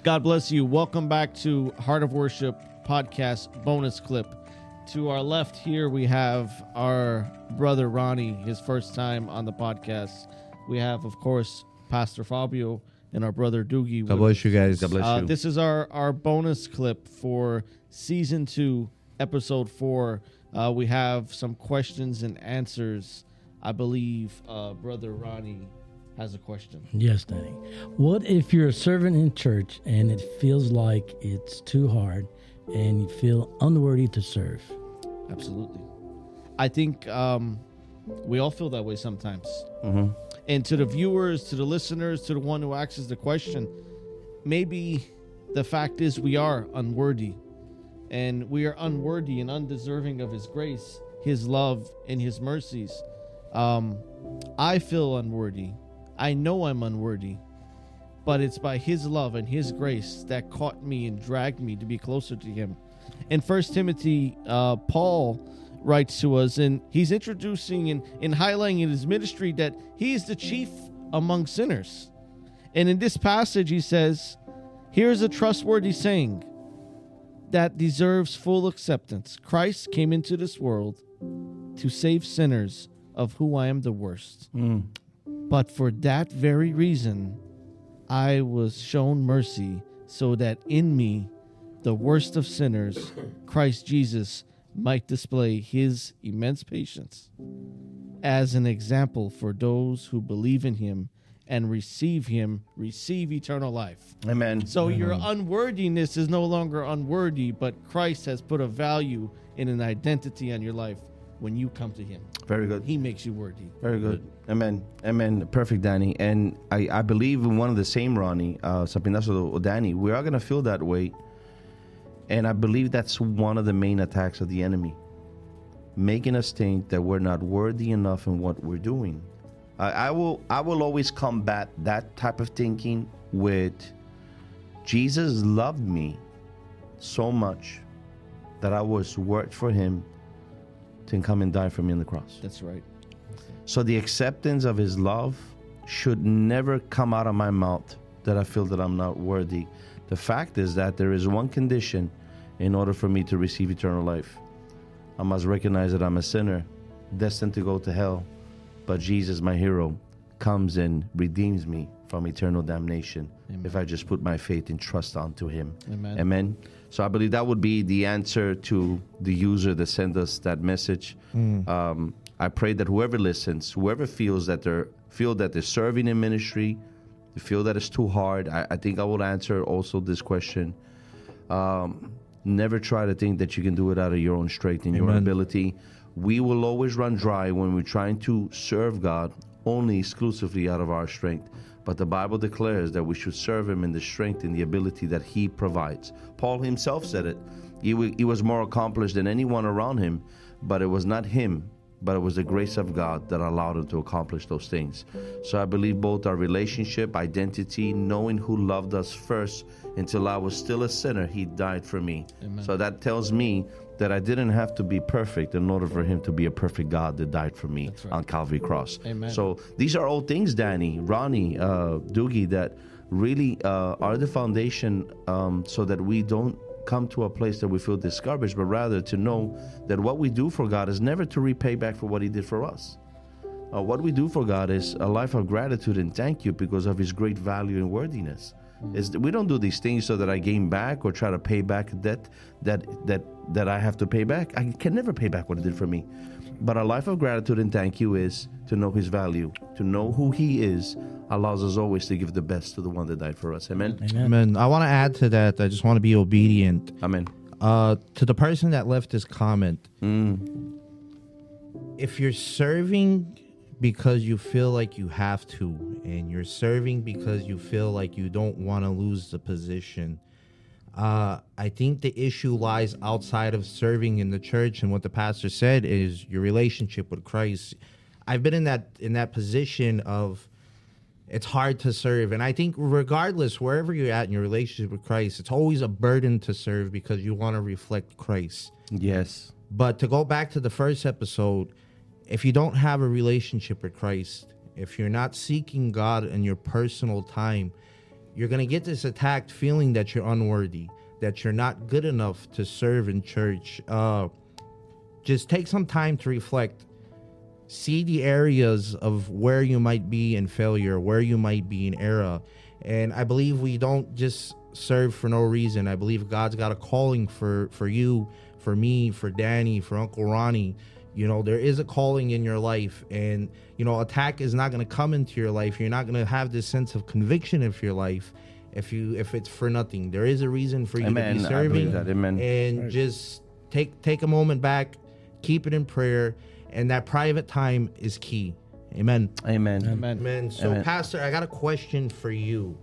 God bless you. Welcome back to Heart of Worship podcast bonus clip. To our left here, we have our brother Ronnie, his first time on the podcast. We have, of course, Pastor Fabio and our brother Doogie. God bless you guys. God bless you. This is our bonus clip for season 2, episode 4. We have some questions and answers. I believe brother Ronnie has a question. Yes, Danny. What if you're a servant in church and it feels like it's too hard and you feel unworthy to serve? Absolutely. I think we all feel that way sometimes. Mm-hmm. And to the viewers, to the listeners, to the one who asks the question, maybe the fact is we are unworthy. And we are unworthy and undeserving of his grace, his love, and his mercies. I feel unworthy. I know I'm unworthy. But it's by his love and his grace that caught me and dragged me to be closer to him. In 1 Timothy, Paul writes to us, and he's introducing and highlighting in his ministry that he is the chief among sinners. And in this passage, he says, here's a trustworthy saying that deserves full acceptance. Christ came into this world to save sinners, of who I am the worst. But for that very reason, I was shown mercy, so that in me, the worst of sinners, Christ Jesus might display his immense patience as an example for those who believe in him and receive eternal life. Amen. So your unworthiness is no longer unworthy, but Christ has put a value in an identity on your life when you come to him. Very good. He makes you worthy. Very good. Amen. Amen. Perfect, Danny. And I believe in one of the same, Ronnie, Sapinaso Danny, we are going to feel that way. And I believe that's one of the main attacks of the enemy, making us think that we're not worthy enough in what we're doing. I will always combat that type of thinking with Jesus loved me so much that I was worth for him to come and die for me on the cross. That's right. So the acceptance of his love should never come out of my mouth that I feel that I'm not worthy. The fact is that there is one condition in order for me to receive eternal life. I must recognize that I'm a sinner, destined to go to hell, but Jesus, my hero, comes and redeems me from eternal damnation. Amen. If I just put my faith and trust onto him. Amen. Amen. So I believe that would be the answer to the user that sent us that message. I pray that whoever listens, whoever feels that they're serving in ministry, they feel that it's too hard, I think I will answer also this question. Never try to think that you can do it out of your own strength and your own ability. We will always run dry when we're trying to serve God only exclusively out of our strength. But the Bible declares that we should serve him in the strength and the ability that he provides. Paul himself said it. He was more accomplished than anyone around him, but it was not him, but it was the grace of God that allowed him to accomplish those things. So I believe both our relationship, identity, knowing who loved us first until I was still a sinner, he died for me. Amen. So that tells me that I didn't have to be perfect in order for him to be a perfect God that died for me on Calvary Cross. Amen. So these are all things, Danny, Ronnie, Doogie, that really are the foundation so that we don't come to a place that we feel discouraged, but rather to know that what we do for God is never to repay back for what he did for us. What we do for God is a life of gratitude and thank you because of his great value and worthiness. We don't do these things so that I gain back or try to pay back a debt that I have to pay back. I can never pay back what he did for me. But a life of gratitude and thank you is to know his value, to know who he is, allows us always to give the best to the one that died for us. Amen? Amen. I want to add to that. I just want to be obedient. Amen. To the person that left this comment, if you're serving because you feel like you have to, and you're serving because you feel like you don't want to lose the position, I think the issue lies outside of serving in the church, and what the pastor said is your relationship with Christ. I've been in that position of it's hard to serve, and I think regardless, wherever you're at in your relationship with Christ, it's always a burden to serve because you want to reflect Christ. Yes. But to go back to the first episode, if you don't have a relationship with Christ, if you're not seeking God in your personal time, you're going to get this attacked feeling that you're unworthy, that you're not good enough to serve in church. Just take some time to reflect. See the areas of where you might be in failure, where you might be in error. And I believe we don't just serve for no reason. I believe God's got a calling for you, for me, for Danny, for Uncle Ronnie. You know, there is a calling in your life, and, you know, attack is not going to come into your life. You're not going to have this sense of conviction of your life if it's for nothing. There is a reason for you to be serving. I believe that. Amen. And just take a moment back, keep it in prayer, and that private time is key. Amen. Amen. Amen. Amen. So, Amen. Pastor, I got a question for you.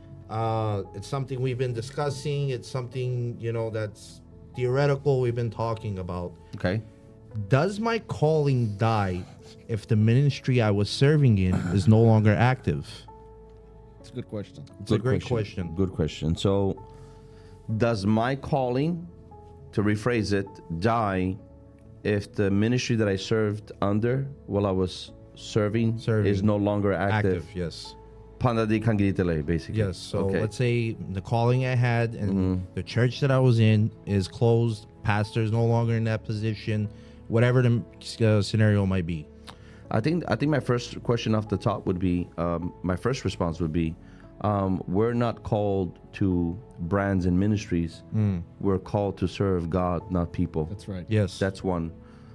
It's something we've been discussing. It's something, you know, that's theoretical. We've been talking about. Okay. Does my calling die if the ministry I was serving in is no longer active? It's a good question. It's a great question. Good question. So, does my calling, to rephrase it, die if the ministry that I served under while I was serving. Is no longer active? Yes. Panda di Kangitele, basically. Yes. So let's say the calling I had and the church that I was in is closed. Pastor is no longer in that position. Whatever the scenario might be. I think my first question off the top would be, my first response would be, we're not called to brands and ministries. We're called to serve God, not people. That's right. Yes. That's one.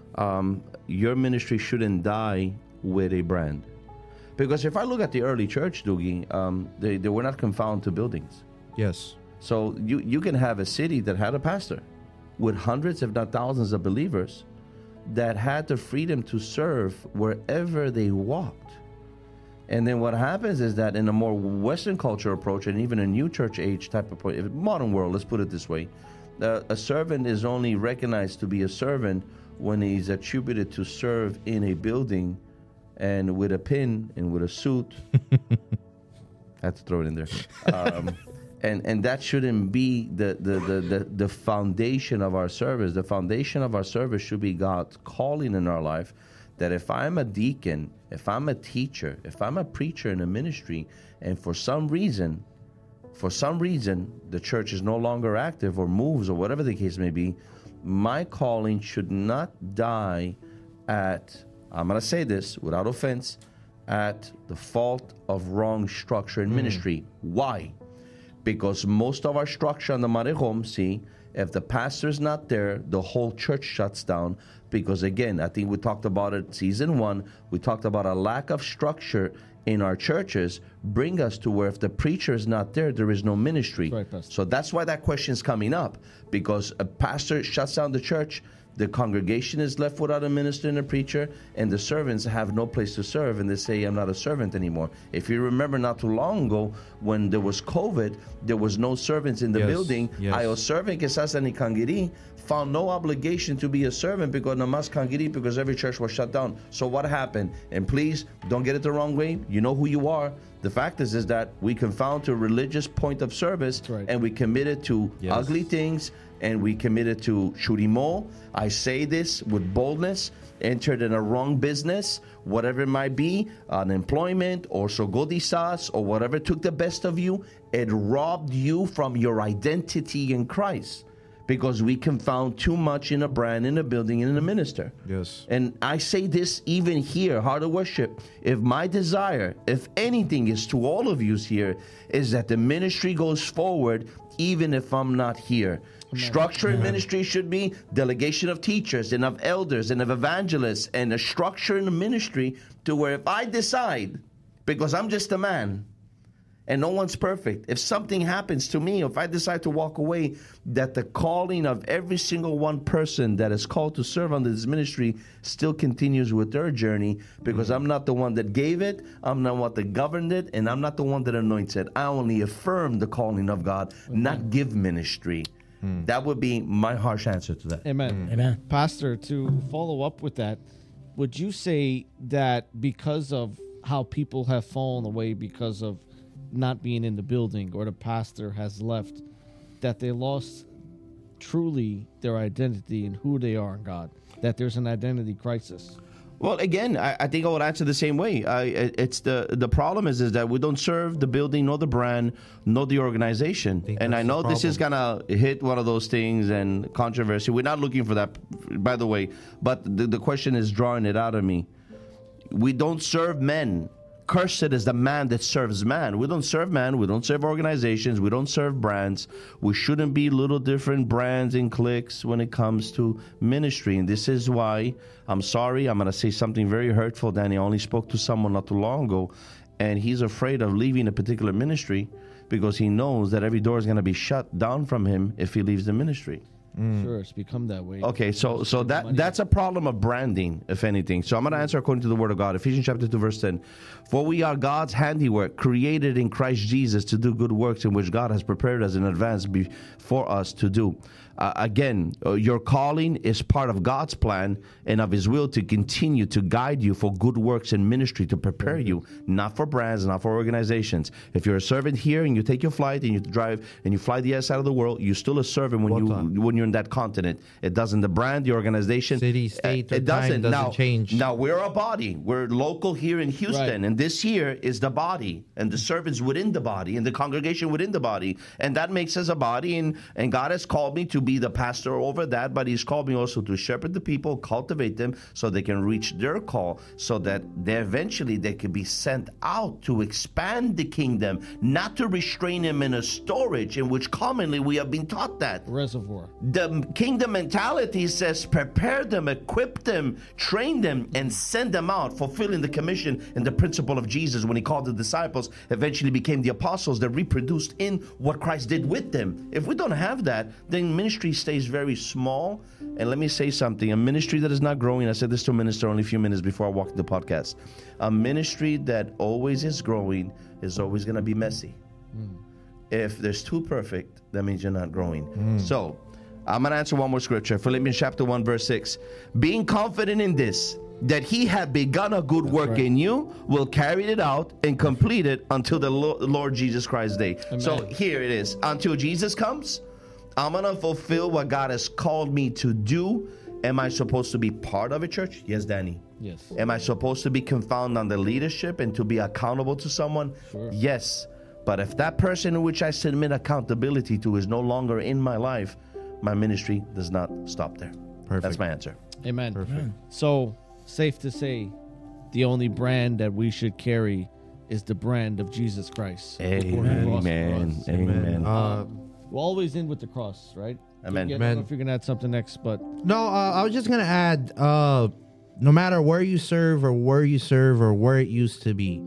Your ministry shouldn't die with a brand. Because if I look at the early church, Doogie, they were not confined to buildings. Yes. So you can have a city that had a pastor with hundreds, if not thousands of believers that had the freedom to serve wherever they walked. And then what happens is that in a more Western culture approach, and even a new church age type of point, modern world, let's put it this way, a servant is only recognized to be a servant when he's attributed to serve in a building and with a pin and with a suit. I had to throw it in there. And that shouldn't be the foundation of our service. The foundation of our service should be God's calling in our life, that if I'm a deacon, if I'm a teacher, if I'm a preacher in a ministry, and for some reason, the church is no longer active or moves or whatever the case may be, my calling should not die at, I'm going to say this without offense, at the fault of wrong structure in ministry. Why? Because most of our structure on the Marejom, see, if the pastor's not there, the whole church shuts down. Because again, I think we talked about it season 1, we talked about a lack of structure in our churches bring us to where if the preacher is not there, there is no ministry. Right, Pastor. So that's why that question is coming up, because a pastor shuts down the church, the congregation is left without a minister and a preacher, and the servants have no place to serve, and they say, I'm not a servant anymore. If you remember not too long ago, when there was COVID, there was no servants in the building. Ayo servant que estás en el Kangiri found no obligation to be a servant because namas Kangiri, because every church was shut down. So what happened? And please, don't get it the wrong way. You know who you are. The fact is that we confound to a religious point of service, and we committed to ugly things, and we committed to shurimo. I say this with boldness, entered in a wrong business, whatever it might be, unemployment or sogodisas or whatever took the best of you, it robbed you from your identity in Christ. Because we confound too much in a brand, in a building, and in a minister. Yes. And I say this even here, Heart of Worship. If my desire, if anything is to all of you here, is that the ministry goes forward even if I'm not here. Structure in ministry should be delegation of teachers and of elders and of evangelists, and a structure in the ministry to where if I decide, because I'm just a man, and no one's perfect, if something happens to me, if I decide to walk away, that the calling of every single one person that is called to serve under this ministry still continues with their journey, because I'm not the one that gave it, I'm not the one that governed it, and I'm not the one that anoints it. I only affirm the calling of God, not give ministry. That would be my harsh answer to that. Amen. Amen. Pastor, to follow up with that, would you say that because of how people have fallen away because of not being in the building, or the pastor has left, that they lost truly their identity and who they are in God, that there's an identity crisis? Well, again, I think I would answer the same way. It's the problem is that we don't serve the building, nor the brand, nor the organization. And I that's know the this is gonna hit one of those things and controversy. We're not looking for that, by the way. But the question is drawing it out of me. We don't serve men. Cursed is the man that serves man. We don't serve man. We don't serve organizations. We don't serve brands. We shouldn't be little different brands and cliques when it comes to ministry. And this is why, I'm sorry, I'm going to say something very hurtful, Danny. I only spoke to someone not too long ago, and he's afraid of leaving a particular ministry because he knows that every door is going to be shut down from him if he leaves the ministry. Sure, it's become that way. Okay, so that's a problem of branding, if anything. So I'm going to answer according to the Word of God. Ephesians chapter 2, verse 10. For we are God's handiwork, created in Christ Jesus to do good works in which God has prepared us in advance before us to do. Again, your calling is part of God's plan and of His will to continue to guide you for good works in ministry, to prepare you, not for brands, not for organizations. If you're a servant here and you take your flight and you drive and you fly the other side of the world, you're still a servant when you're in that continent. It doesn't the brand, the organization, City, state, it doesn't change. Now we're a body. We're local here in Houston, and this here is the body, and the servants within the body, and the congregation within the body, and that makes us a body. And God has called me to be the pastor over that, but He's called me also to shepherd the people, cultivate them, so they can reach their call, so that they can be sent out to expand the kingdom, not to restrain them in a storage, in which commonly we have been taught that. Reservoir. The kingdom mentality says prepare them, equip them, train them, and send them out, fulfilling the commission and the principle of Jesus when He called the disciples, eventually became the apostles that reproduced in what Christ did with them. If we don't have that, then ministry stays very small. And let me say something, a ministry that is not growing, I said this to a minister only a few minutes before I walked the podcast, a ministry that always is growing is always going to be messy. If there's too perfect, that means you're not growing. So I'm going to answer one more scripture. Philippians chapter 1, verse 6. Being confident in this, that He had begun a good work in you, will carry it out and complete it until the Lord Jesus Christ's day. Amen. So here it is. Until Jesus comes, I'm going to fulfill what God has called me to do. Am I supposed to be part of a church? Yes, Danny. Yes. Am I supposed to be confounded under leadership and to be accountable to someone? Sure. Yes. But if that person in which I submit accountability to is no longer in my life, my ministry does not stop there. Perfect. That's my answer. Amen. Perfect. So, safe to say, the only brand that we should carry is the brand of Jesus Christ. Amen. Amen. We're always in with the cross, right? Amen. I don't know if you're going to add something next, but No, I was just gonna add. No matter where you serve or where it used to be,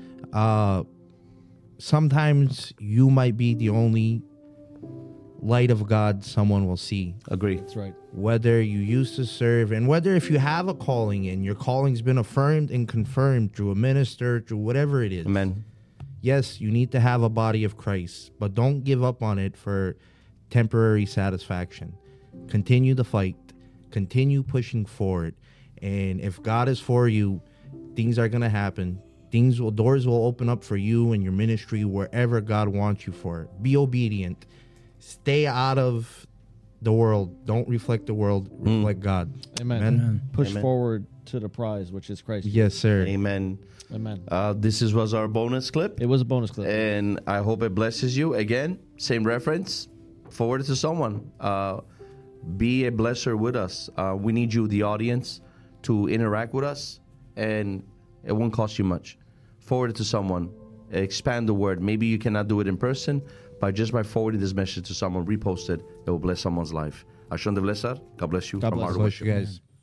sometimes you might be the only light of God someone will see. Agree. that's right. Whether you used to serve, and whether if you have a calling and your calling's been affirmed and confirmed through a minister, through whatever it is. Amen. Yes, you need to have a body of Christ, but don't give up on it for temporary satisfaction. Continue the fight. Continue pushing forward. And if God is for you, things are going to happen. Doors will open up for you and your ministry wherever God wants you for it. Be obedient. Stay out of the world. Don't reflect the world. Reflect God. Amen. Amen. Push Amen. forward to the prize, which is Christ. Yes, sir. Amen. Amen. This was our bonus clip, It was a bonus clip. and I hope it blesses you. Again, same reference. Forward it to someone. Be a blesser with us. We need you, the audience, to interact with us, and it won't cost you much. Forward it to someone. Expand the word. Maybe you cannot do it in person, but just by forwarding this message to someone, repost it, it will bless someone's life. Ashon de Blessar. God bless you. God from bless. Heart of Bless Worship. you guys.